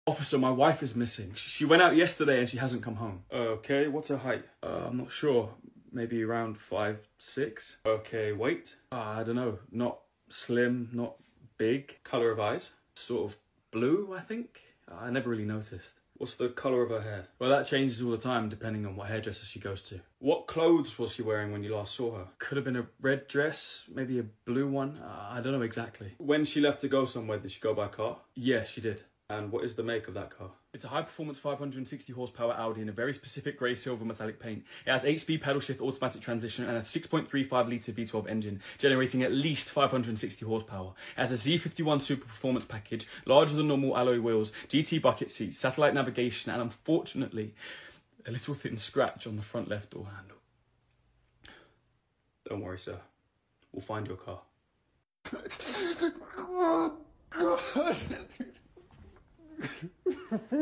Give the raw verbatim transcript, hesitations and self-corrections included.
Officer, my wife is missing. She went out yesterday and she hasn't come home. Okay, what's her height? Uh, I'm not sure. Maybe around five, six. Okay, weight? Uh, I don't know. Not slim, not big. Colour of eyes? Sort of blue, I think. I never really noticed. What's the colour of her hair? Well, that changes all the time depending on what hairdresser she goes to. What clothes was she wearing when you last saw her? Could have been a red dress, maybe a blue one. Uh, I don't know exactly. When she left to go somewhere, did she go by car? Yeah, she did. And what is the make of that car? It's a high-performance five hundred sixty horsepower Audi in a very specific grey silver metallic paint. It has eight speed pedal shift automatic transmission and a six point three five litre V twelve engine, generating at least five hundred sixty horsepower. It has a Z fifty-one Super Performance package, larger than normal alloy wheels, G T bucket seats, satellite navigation, and unfortunately, a little thin scratch on the front left door handle. Don't worry, sir. We'll find your car. Oh, God.